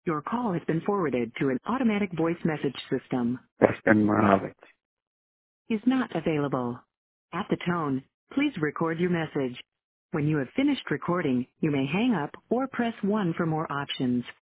Your call has been forwarded to an automatic voice message system. Preston Moravec. Is not available. At the tone, please record your message. When you have finished recording, you may hang up or press 1 for more options.